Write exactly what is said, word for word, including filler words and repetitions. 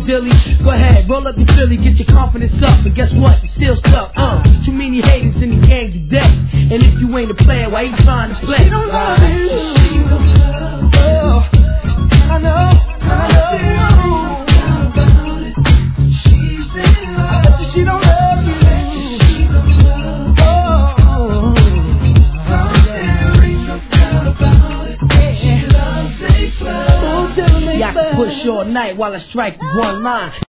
dilly. Go ahead, roll up the Philly, get your confidence up. But guess what? You still stuck. Uh, too many haters in the gang today. And if you ain't a player, why you trying to play? She don't love you. She don't love you. Oh, I know, I know. She's in love. I bet you she don't love you. She don't love you. Oh, there ain't no doubt about it. She loves a club. Yeah, I can push all night while I strike one line.